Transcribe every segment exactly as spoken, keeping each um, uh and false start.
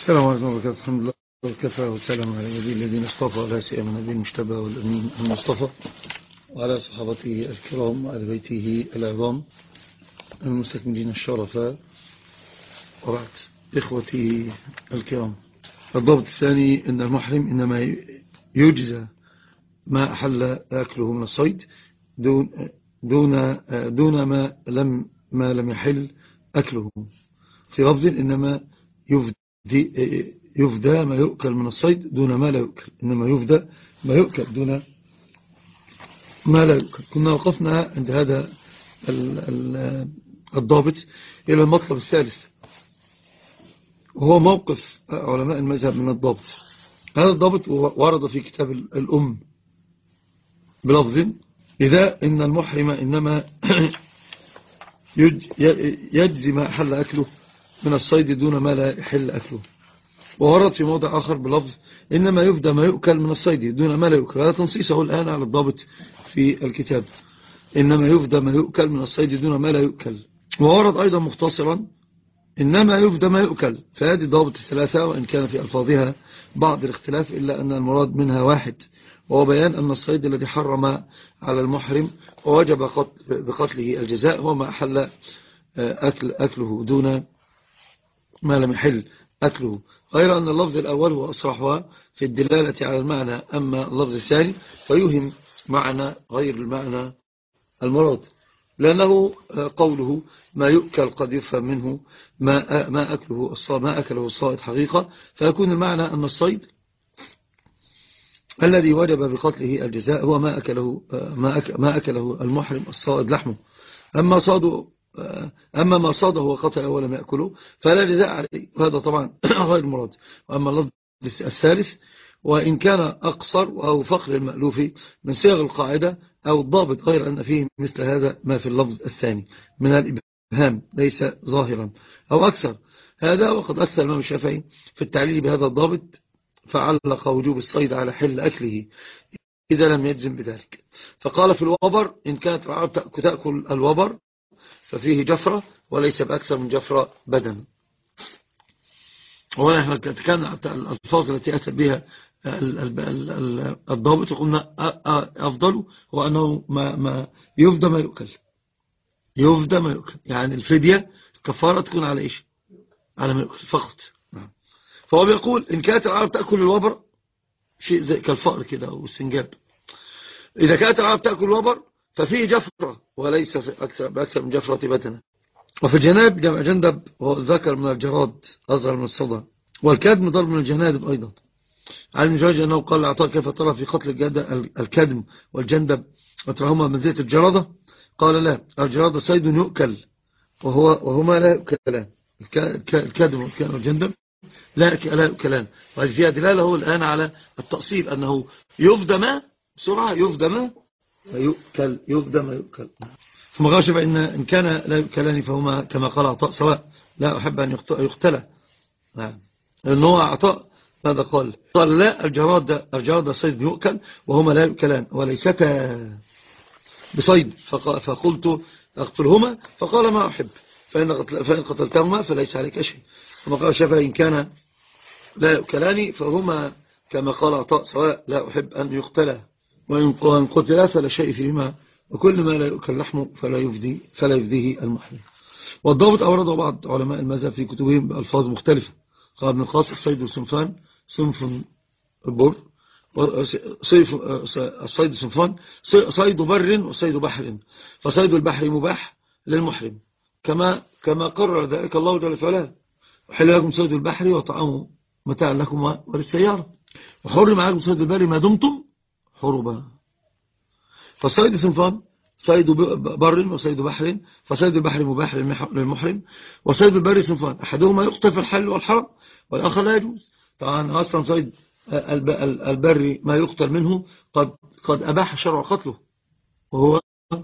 السلام عليكم ورحمة الله. الحمد لله والكفى والسلام على النبي الذين اصطفى، وعلى سيما النبي المجتبى والأمين المصطفى، وعلى صحابته الكرام وعلى بيته العظام المستكملين الشرفاء، وبعد. إخوتي الكرام، الضابط الثاني أن المحرم إنما يجزى ما أحل أكله من الصيد دون دون دون ما لم ما لم يحل أكله. في لفظ إنما يفدى يفدى ما يؤكل من الصيد دون ما لا يؤكل، إنما يفدى ما يؤكل دون ما لا يؤكل. كنا وقفنا عند هذا الضابط إلى المطلب الثالث، وهو موقف علماء المذهب من الضابط. هذا الضابط ورد في كتاب الأم بلفظ: إذا إن المحرم إنما يجزي ما أحل أكله من الصيد دون ما لا يحل أكله. وورد في موضع آخر بلفظ: إنما يفدى ما يؤكل من الصيد دون ما لا يؤكل. هذا تنصيصه الآن على الضابط في الكتاب: إنما يفدى ما يؤكل من الصيد دون ما لا يؤكل. وورد أيضا مختصرا: إنما يفدى ما يؤكل. فهذه ضابط الثلاثة، وإن كان في ألفاظها بعض الاختلاف، إلا أن المراد منها واحد، وهو بيان أن الصيد الذي حرم على المحرم ووجب بقتله الجزاء هو ما أحل أكل أكله دون ما لم يحل أكله، غير أن اللفظ الأول هو أصرحها في الدلالة على المعنى، أما اللفظ الثاني فيهم معنى غير المعنى المراد، لأنه قوله ما يؤكل قد يفهم منه ما ما أكله ما أكله الصائد حقيقة، فيكون المعنى أن الصيد الذي وجب بقتله الجزاء هو ما أكله ما أكله المحرم الصائد لحمه. أما صاده أما ما صاده وقتله ولم يأكله فلا جزاء عليه، وهذا طبعا غير مراد. وأما اللفظ الثالث وإن كان أقصر أو فقر المألوف من صيغ القاعدة أو الضابط، غير أن فيه مثل هذا ما في اللفظ الثاني من الإبهام ليس ظاهرا أو أكثر. هذا وقد أكثر الإمام الشافعي في التعليل بهذا الضابط، فعلق وجوب الصيد على حل أكله إذا لم يجزم بذلك. فقال في الوبر: إن كانت العرب تأكل الوبر ففيه جفرة وليس بأكثر من جفرة بدن. وهنا كان الألفاظ التي أتى بها الضابط وقلنا أفضل هو أنه ما, ما يفدى ما يؤكل يفدى ما يؤكل يعني الفدية الكفارة تكون على إيش؟ على ما يؤكل فقط. فهو بيقول: إن كانت العرب تأكل الوبر، شيء زي كالفأر كده والسنجاب، إذا كانت العرب تأكل الوبر ففيه جفرة وليس في أكثر بأكثر من جفرة بدنه. وفي الجناب جمع جندب، وهو الذكر من الجراد أصغر من الصدى، والكدم ضرب من الجنادب أيضا. عن المجاج أنه قال لعطاء: كيف ترى في قتل الكدم والجندب وترهما من زيت الجرادة؟ قال: لا، الجرادة صيد يؤكل وهو وهما لا يؤكلان. الكدم والجندب لا لا يؤكلان. وهذه فيها دلالة هو الآن على التأصيل، أنه يفدى ما بسرعة يفدى ما ويؤكل يفدى ما يؤكل. ثم قال شبه إن, إن كان لا يؤكلان فهما كما قال عطاء سواء، لا أحب أن يقتل. نعم، لأنه هو عطاء ماذا قال؟ قال: لا، الجراد الجراد صيد يؤكل وهما لا يؤكلان وليستا بصيد. فقلت: أقتلهما؟ فقال: ما أحب، فإن, فإن قتلتهما فليس عليك شيء. ثم قال شبه إن كان لا يؤكلان فهما كما قال عطاء سواء، لا أحب أن يقتلا، وإن قتلا فلا شيء فيهما، وكل ما لا يؤكل لحمه فلا يفدي فلا يفديه المحرم. والضابط أورده بعض علماء المذهب في كتبهم بألفاظ مختلفة. قال ابن الخاص: الصيد صنفان، صنف بر الصيد صنفان، صيد بر وصيد بحر، فصيد البحر مباح للمحرم كما كما قرر ذلك الله جل وعلا: وحل لكم صيد البحر وطعامه متاع لكم وللسيارة، وحرم عليكم صيد البر ما دمتم حربا. فالصيد صنفان: صيد بر وصيد بحر، فصيد البحر مباح للمحرم، وصيد البر صنفان: أحدهما يقتل في الحل والحرم والآخر لا يجوز. طبعا أصلا صيد البر ما يقتل منه قد قد أباح شرع قتله، وهو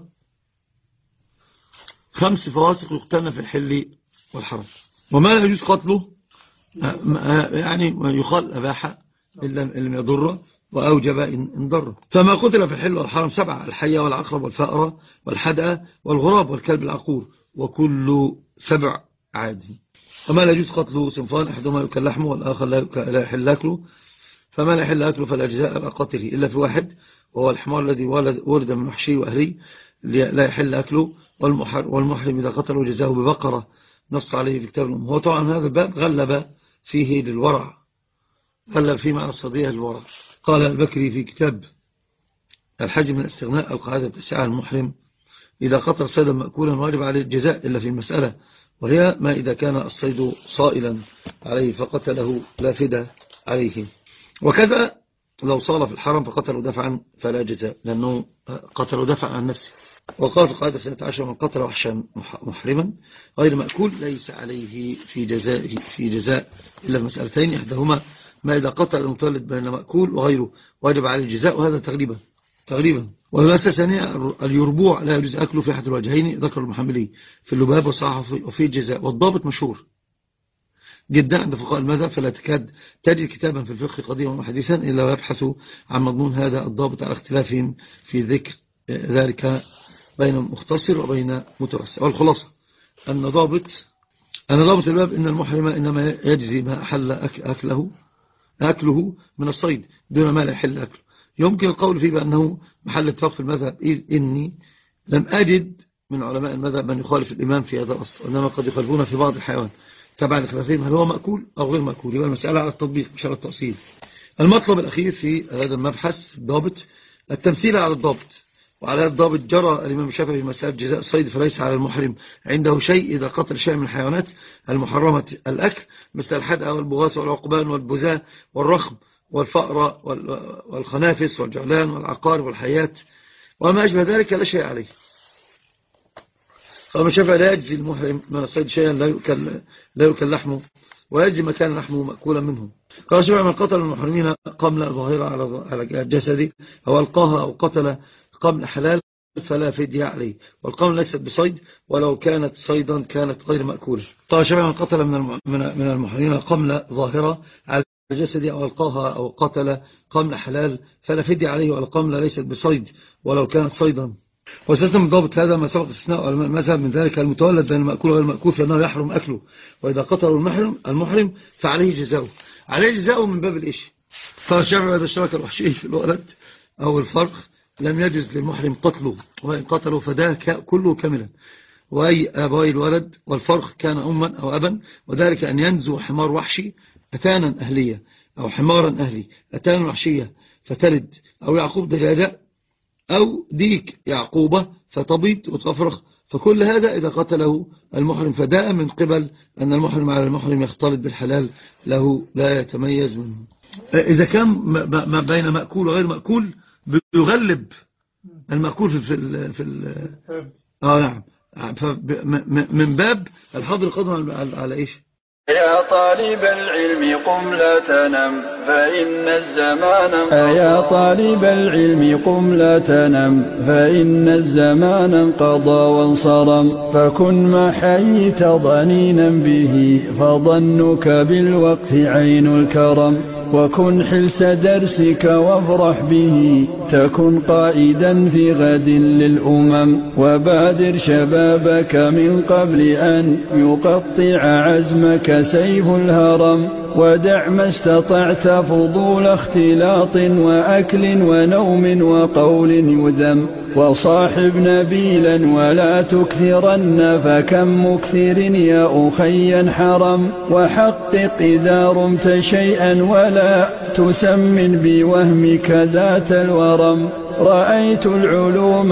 خمس فواسق يقتلن في الحل والحرم. وما لا يجوز قتله يعني يقال أباح إلا لم يضره وأوجب إن ضره. فما قتل في الحل والحرم سبعة: الحية والعقرب والفأرة والحدأة والغراب والكلب العقور، وكل سبع عادي. وما لا يجوز قتله صنفان، أحدهما يؤكل لحمه والآخر لا يحل أكله. فما لا يحل أكله فالأجزاء على قتله إلا في واحد، وهو الحمار الذي ولد من وحشي وأهلي لا يحل أكله. والمحرم إذا قتله جزاه ببقرة نص عليه في كتاب الأم. هو طبعا هذا الباب غلب فيه للورع، غلب فيه معنى الصدية للورع. قال البكري في كتاب الحج من الاستغناء القاعدة التاسعة: المحرم إذا قتل صيدا مأكولا واجب عليه الجزاء إلا في المسألة، وهي ما إذا كان الصيد صائلا عليه فقتله لا فدى عليه. وكذا لو صال في الحرم فقتلوا دفعا فلا جزاء، لأنه قتلوا دفعا عن نفسه. وقال في القاعدة الثانية عشر: من قتل وحشا محرما غير مأكول ليس عليه في جزاء في جزاء إلا المسألتين، إحداهما ما إذا قتل المتولد بين مأكول وغيره واجب عليه الجزاء، وهذا تقريبا تقريبا والمسألة الثانية اليربوع لا يجوز أكله في أحد الوجهين، ذكر المحملي في اللباب وصححه وفيه الجزاء. والضابط مشهور جدا عند فقهاء المذهب، فلا تكاد تجد كتابا في الفقه قديما وحديثا إلا ويبحثوا عن مضمون هذا الضابط على اختلافهم في ذكر ذلك بين مختصر وبين متوسع. والخلاصة أن ضابط أن ضابط الباب إن المحرم إنما يجزي ما أحل أكله أكله من الصيد دون ما لا يحل أكله. يمكن القول فيه بأنه محل اتفاق في المذهب، إذ إني لم أجد من علماء المذهب من يخالف الإمام في هذا الأصل، إنما قد يخالفون في بعض الحيوان تبع لخلافهم هل هو مأكول أو غير مأكول. يبقى المسألة على التطبيق مش على التأصيل. المطلب الأخير في هذا المبحث الضابط التمثيل على الضابط، وعلى الضابط جرى الإمام الشافعي في مسألة جزاء الصيد، فليس على المحرم عنده شيء إذا قتل شيء من الحيوانات المحرمة الأكل مثل الحدأ والبغاث والعقبان والبزاة والرخم والفأر والخنافس والجعلان والعقار والحيات وما أشبه ذلك لا شيء عليه. فالإمام الشافعي لا يجزي المحرم من الصيد شيئا لا يؤكل لا يؤكل لحمه، ويجزي ما كان لحمه مأكولا منه. قال الشافعي: من قتل المحرمين قمل ظاهرة على جسده أو ألقاها أو قتل قمل حلال فلا فدية عليه، والقمل ليست بصيد ولو كانت صيدا كانت غير مأكولة. قال الشافعي: من قتل من المحرمين قمل ظاهرة على جسده أو ألقاها أو قتل قمل حلال فلا فدية عليه، والقمل ليست بصيد ولو كانت صيدا. وأساسا من ضابط هذا ما سبق استثناء المذهب من ذلك المتولد بين المأكول وغير المأكول فإنه يحرم أكله، وإذا قتلوا المحرم المحرم فعليه جزاؤه عليه جزاؤه من باب الإيش. قال الشافعي: إذا اشترك الوحشي في الولد أو الفرق لم يجوز للمحرم قتله، وإن قتله فده كله كاملا. وأي أبوي الولد والفرق كان أما أو أبا، وذلك أن ينزو حمار وحشي أتانا أهلية أو حمارا أهلي أتانا وحشية فتلد، أو يعقوب دجاجة أو ديك يعقوبة فتبيض وتفرخ، فكل هذا إذا قتله المحرم فداء من قبل أن المحرم على المحرم يختلط بالحلال له لا يتميز منه. إذا كان ما بين مأكول وغير مأكول بيغلب المأكول في ال في ال آه نعم، من باب الحظر القدم على إيش. يا طالب العلم قم لا تنم فإن الزمان انقضى يا طالب العلم قم لا تنم فإن الزمان انقضى وانصرم، فكن ما حييت ضنينا به فظنك بالوقت عين الكرم، وكن حلس درسك وافرح به تكن قائدا في غد للأمم، وبادر شبابك من قبل أن يقطع عزمك سيف الهرم، ودع ما استطعت فضول اختلاط وأكل ونوم وقول يذم، وصاحب نبيلا ولا تكثرن فكم مكثر يا أخي حرم، وحقق إذا رمت شيئا ولا تسمن بوهمك ذات الورم، رأيت العلوم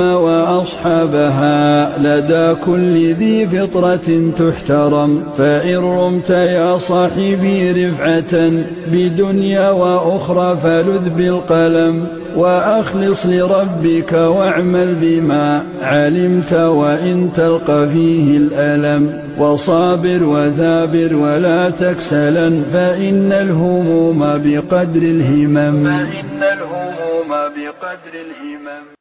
وأصحابها لدى كل ذي فطرة تحترم، فإن رمت يا صاحبي رفعة بدنيا وأخرى فلذ بالقلم، وأخلص لربك واعمل بما علمت وإن تلقى فيه الألم، وصابر وثابر ولا تكسلا فإن الهموم بقدر الهمم فإن الهموم بقدر الهمم.